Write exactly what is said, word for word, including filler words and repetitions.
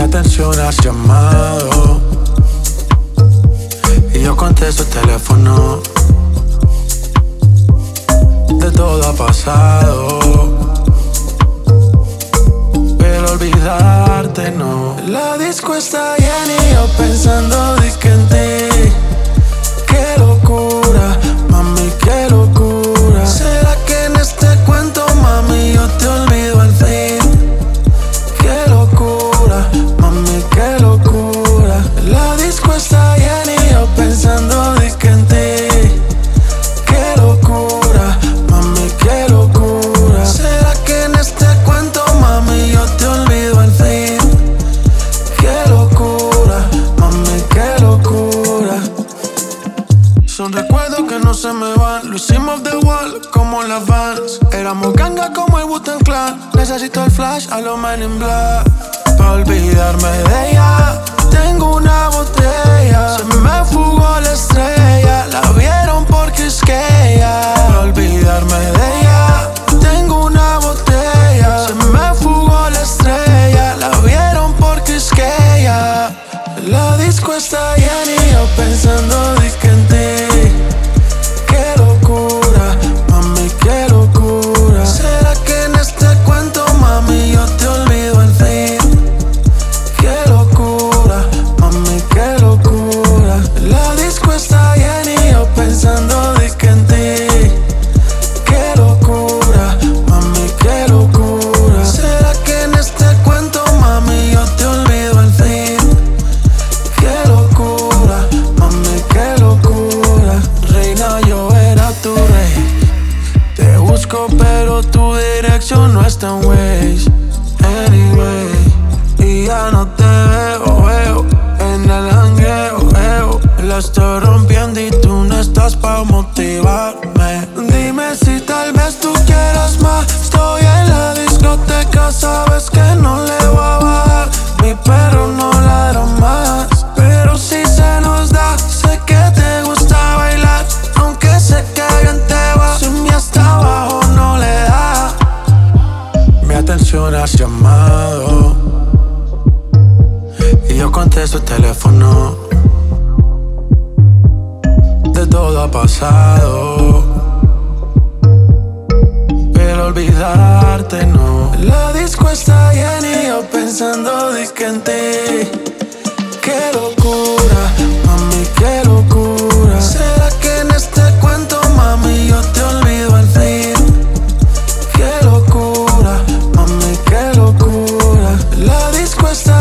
atención has llamado y yo contesto el teléfono. De todo ha pasado, pero olvidarte no. La disco está llena y yo pensando disque en ti. Qué locura, mami, qué locura. ¿Será que en este cuento, mami, yo te olvido al fin? Qué locura, mami, qué locura. La disco está llena y yo pensando disque en ti. Qué locura, mami, qué locura. ¿Será que en este cuento, mami, yo te olvido al fin? Qué locura, mami, qué locura. Son recuerdos que no se me van. Lo hicimos de wall como las Vans. Éramos ganga como el Wu-Tang Clan. Necesito el flash a los Men in Black pa' olvidarme de ella. Tengo una botella, se me fugó la estrella. La vieron porque es que ella. Pa' olvidarme de ella. Tengo una botella, se me fugó la estrella. La vieron porque es que ella. La disco está llena y yo pensando disque en ti. Qué locura, mami, qué locura. ¿Será que en este cuento, mami, yo te olvido al fin? Qué locura, mami, qué locura. La disco está llena y yo pensando disque en ti. Qué locura, mami, qué locura. ¿Será que en este cuento, mami, yo te olvido al fin? Qué locura, mami, qué locura. Reina, yo era tu rey. Te busco pero tu dirección no está en Waze. Anyway, y ya no te veo, veo en el jangueo, veo. La estoy rompiendo y tú no estás pa' motivarme. Dime si tal vez tú quieras más. Estoy en la discoteca, sabes que no le voy a bajar. Mi perro no ladra más, pero si se nos da. Sé que te gusta bailar, aunque sé que bien te va. Si mi hasta abajo no le da. Mi atención has llamado y yo contesto el teléfono. De todo ha pasado, pero olvidarte no. La disco está llena y yo pensando disque en ti. Qué locura, mami, qué locura. ¿Será que en este cuento, mami, yo te olvido al fin? Qué locura, mami, qué locura. La disco está